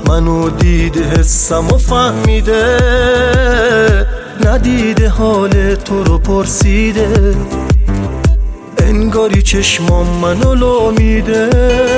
منو دیده حسم و فهمیده، ندیده حال تو رو پرسیده، انگاری چشمام منو لو میده.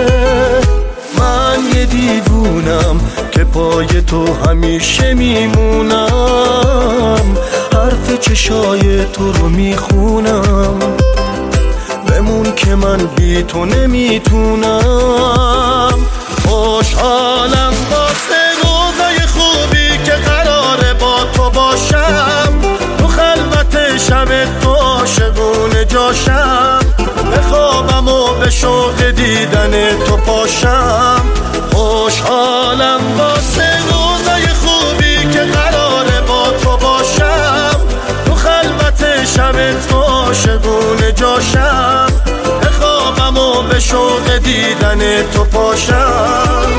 من یه دیوونم که پای تو همیشه میمونم، حرف چشای تو رو میخونم، بمون که من بی تو نمیتونم. خوشحالم واسه روزای خوبی که قراره با تو باشم، تو خلوت شب تو عاشقونه جاشم، بخوابم و به شوق دیدن تو پاشم. خوشحالم واسه روزای خوبی که قراره با تو باشم، تو خلوت شب تو عاشقونه جاشم، بخوابم و به شوق دیدن تو پاشم.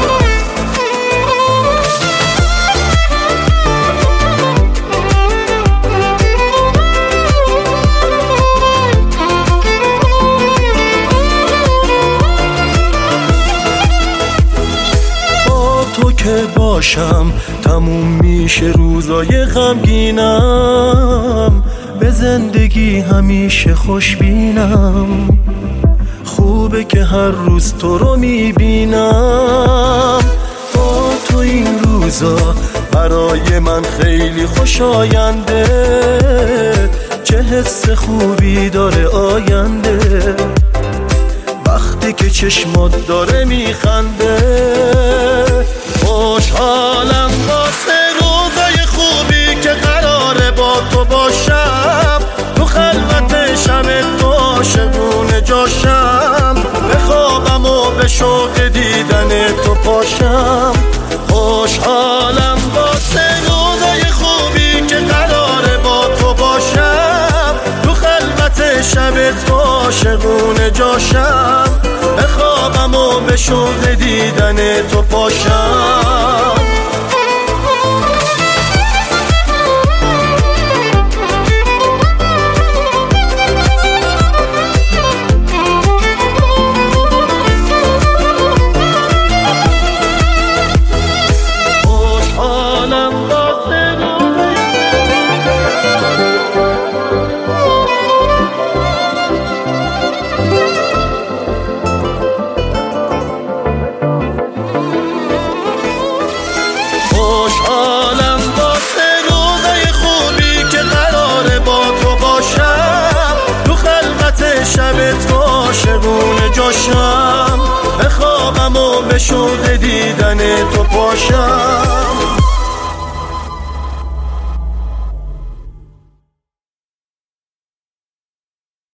تو که باشم تموم میشه روزای غمگینم، به زندگی همیشه خوشبینم، خوبه که هر روز تو رو میبینم. با تو این روزا برای من خیلی خوشاینده، چه حس خوبی داره آینده، وقتی که چشمات داره میخنده. خوشحالم واسه روزای خوبی که قراره با تو باشم، تو خلوت شب تو عاشقونه جاشم، بخوابم و به شوق دیدن تو پاشم. خوشحالم واسه روزای خوبی که قراره با تو باشم، تو خلوت شب تو عاشقونه جاشم، بخوابم و به شوق دیدن تو پاشم. خوشحالم واسه روزای خوبی که قراره با تو باشم، تو خلوت شب تو عاشقونه جاشم، بخوابم و به شوق دیدن تو پاشم.